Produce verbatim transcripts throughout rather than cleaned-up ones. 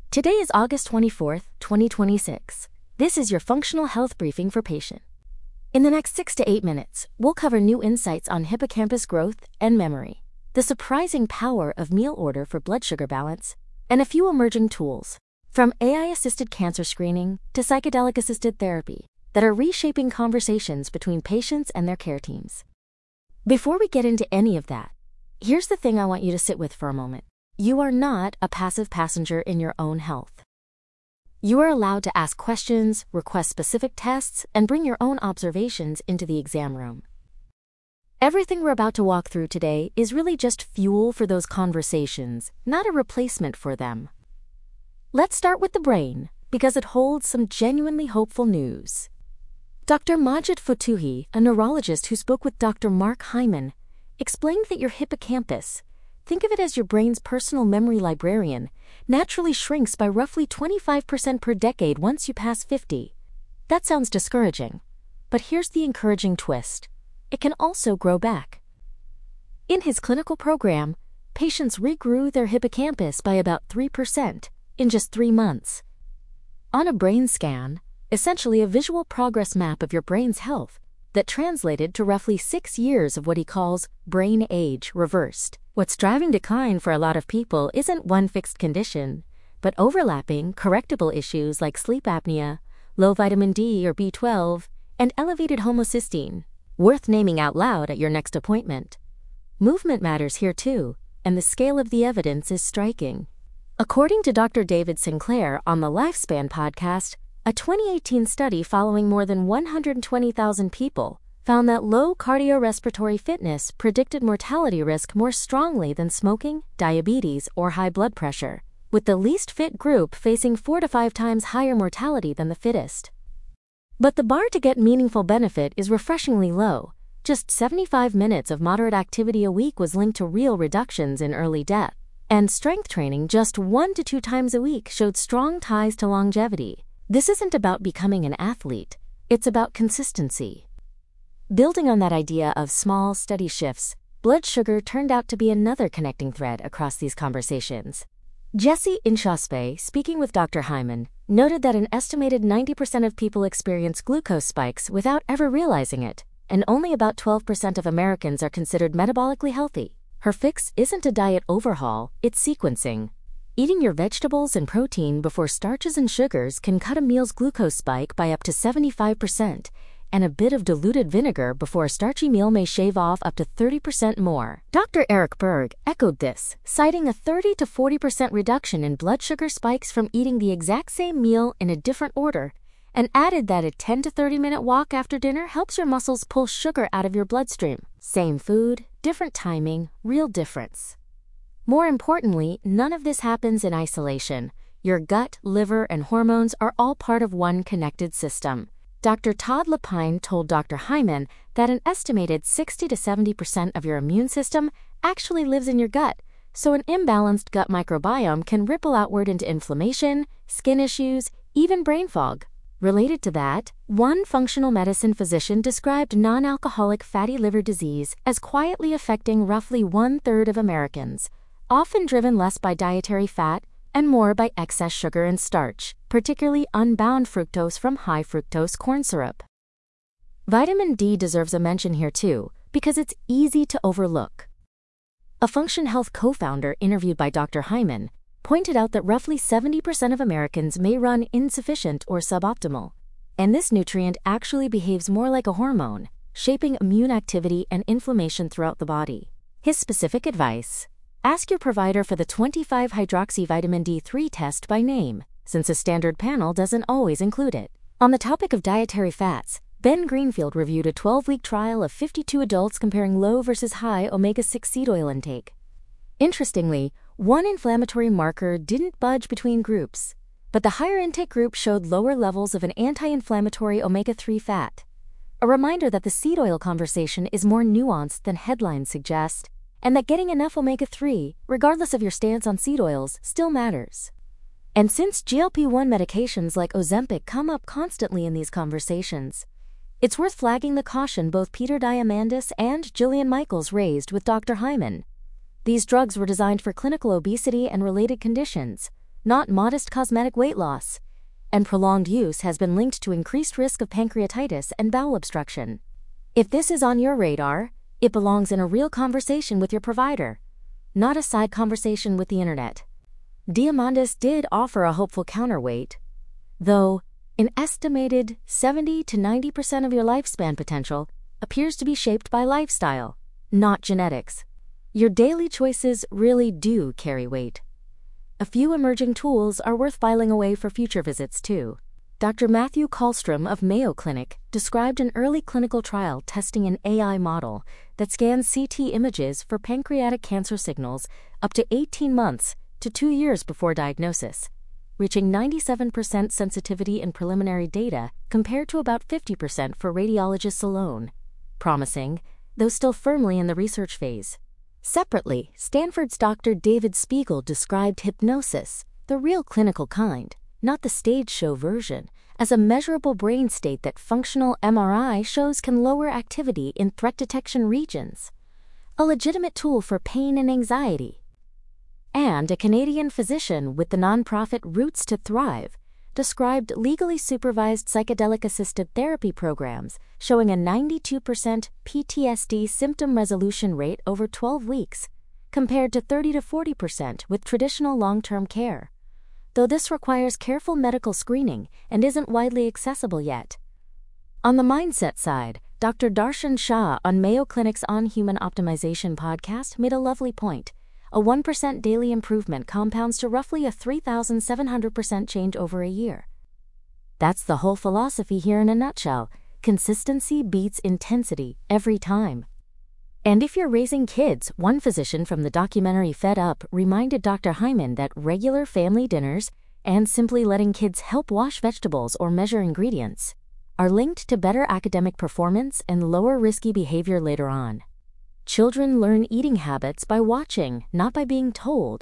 Today is August twenty-fourth, twenty twenty-six. This is your functional health briefing for patient. In the next six to eight minutes, we'll cover new insights on hippocampus growth and memory, the surprising power of meal order for blood sugar balance, and a few emerging tools, from A I-assisted cancer screening to psychedelic-assisted therapy, that are reshaping conversations between patients and their care teams. Before we get into any of that, here's the thing I want you to sit with for a moment. You are not a passive passenger in your own health. You are allowed to ask questions, request specific tests, and bring your own observations into the exam room. Everything we're about to walk through today is really just fuel for those conversations, not a replacement for them. Let's start with the brain, because it holds some genuinely hopeful news. Doctor Majid Fotuhi, a neurologist who spoke with Doctor Mark Hyman, explained that your hippocampus, think of it as your brain's personal memory librarian, naturally shrinks by roughly twenty-five percent per decade once you pass fifty. That sounds discouraging, but here's the encouraging twist. It can also grow back. In his clinical program, patients regrew their hippocampus by about three percent in just three months. On a brain scan, essentially a visual progress map of your brain's health, that translated to roughly six years of what he calls brain age reversed. What's driving decline for a lot of people isn't one fixed condition, but overlapping, correctable issues like sleep apnea, low vitamin D or B twelve, and elevated homocysteine, worth naming out loud at your next appointment. Movement matters here too, and the scale of the evidence is striking. According to Doctor David Sinclair on the Lifespan podcast, a twenty eighteen study following more than one hundred twenty thousand people found that low cardiorespiratory fitness predicted mortality risk more strongly than smoking, diabetes, or high blood pressure, with the least fit group facing four to five times higher mortality than the fittest. But the bar to get meaningful benefit is refreshingly low. Just seventy-five minutes of moderate activity a week was linked to real reductions in early death, and strength training just one to two times a week showed strong ties to longevity. This isn't about becoming an athlete, it's about consistency. Building on that idea of small, steady shifts, blood sugar turned out to be another connecting thread across these conversations. Jesse Inchauspé, speaking with Doctor Hyman, noted that an estimated ninety percent of people experience glucose spikes without ever realizing it, and only about twelve percent of Americans are considered metabolically healthy. Her fix isn't a diet overhaul, it's sequencing. Eating your vegetables and protein before starches and sugars can cut a meal's glucose spike by up to seventy-five percent, and a bit of diluted vinegar before a starchy meal may shave off up to thirty percent more. Doctor Eric Berg echoed this, citing a thirty to forty percent reduction in blood sugar spikes from eating the exact same meal in a different order, and added that a ten to thirty minute walk after dinner helps your muscles pull sugar out of your bloodstream. Same food, different timing, real difference. More importantly, none of this happens in isolation. Your gut, liver, and hormones are all part of one connected system. Doctor Todd Lapine told Doctor Hyman that an estimated sixty to seventy percent of your immune system actually lives in your gut, so an imbalanced gut microbiome can ripple outward into inflammation, skin issues, even brain fog. Related to that, one functional medicine physician described non-alcoholic fatty liver disease as quietly affecting roughly one-third of Americans, often driven less by dietary fat and more by excess sugar and starch, particularly unbound fructose from high fructose corn syrup. Vitamin D deserves a mention here too, because it's easy to overlook. A Function Health co-founder interviewed by Doctor Hyman pointed out that roughly seventy percent of Americans may run insufficient or suboptimal, and this nutrient actually behaves more like a hormone, shaping immune activity and inflammation throughout the body. His specific advice: ask your provider for the twenty-five hydroxy vitamin D three test by name, since a standard panel doesn't always include it. On the topic of dietary fats, Ben Greenfield reviewed a twelve-week trial of fifty-two adults comparing low versus high omega six seed oil intake. Interestingly, one inflammatory marker didn't budge between groups, but the higher intake group showed lower levels of an anti-inflammatory omega three fat. A reminder that the seed oil conversation is more nuanced than headlines suggest, and that getting enough omega three, regardless of your stance on seed oils, still matters. And since G L P one medications like Ozempic come up constantly in these conversations, it's worth flagging the caution both Peter Diamandis and Jillian Michaels raised with Doctor Hyman. These drugs were designed for clinical obesity and related conditions, not modest cosmetic weight loss. And prolonged use has been linked to increased risk of pancreatitis and bowel obstruction. If this is on your radar, it belongs in a real conversation with your provider, not a side conversation with the internet. Diamandis did offer a hopeful counterweight, though an estimated seventy to ninety percent of your lifespan potential appears to be shaped by lifestyle, not genetics. Your daily choices really do carry weight. A few emerging tools are worth filing away for future visits, too. Doctor Matthew Kallstrom of Mayo Clinic described an early clinical trial testing an A I model that scans C T images for pancreatic cancer signals up to eighteen months to two years before diagnosis, reaching ninety-seven percent sensitivity in preliminary data compared to about fifty percent for radiologists alone. Promising, though still firmly in the research phase. Separately, Stanford's Doctor David Spiegel described hypnosis, the real clinical kind, not the stage show version, as a measurable brain state that functional M R I shows can lower activity in threat detection regions, a legitimate tool for pain and anxiety. And a Canadian physician with the nonprofit Roots to Thrive described legally supervised psychedelic-assisted therapy programs showing a ninety-two percent P T S D symptom resolution rate over twelve weeks, compared to thirty to forty percent with traditional long-term care, though this requires careful medical screening and isn't widely accessible yet. On the mindset side, Doctor Darshan Shah on Mayo Clinic's On Human Optimization podcast made a lovely point. A one percent daily improvement compounds to roughly a three thousand seven hundred percent change over a year. That's the whole philosophy here in a nutshell. Consistency beats intensity every time. And if you're raising kids, one physician from the documentary Fed Up reminded Doctor Hyman that regular family dinners and simply letting kids help wash vegetables or measure ingredients are linked to better academic performance and lower risky behavior later on. Children learn eating habits by watching, not by being told.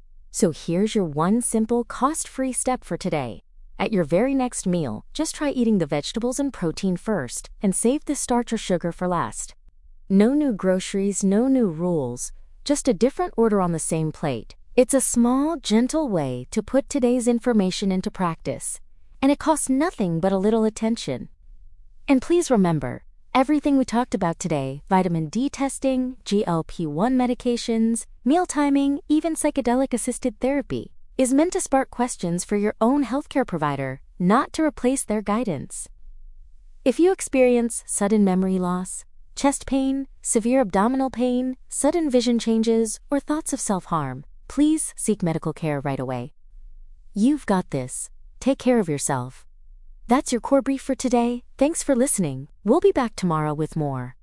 So here's your one simple, cost-free step for today. At your very next meal, just try eating the vegetables and protein first, and save the starch or sugar for last. No new groceries, no new rules, just a different order on the same plate. It's a small, gentle way to put today's information into practice, and it costs nothing but a little attention. And please remember, everything we talked about today, vitamin D testing, G L P one medications, meal timing, even psychedelic-assisted therapy, is meant to spark questions for your own healthcare provider, not to replace their guidance. If you experience sudden memory loss, chest pain, severe abdominal pain, sudden vision changes, or thoughts of self-harm, please seek medical care right away. You've got this. Take care of yourself. That's your core brief for today. Thanks for listening. We'll be back tomorrow with more.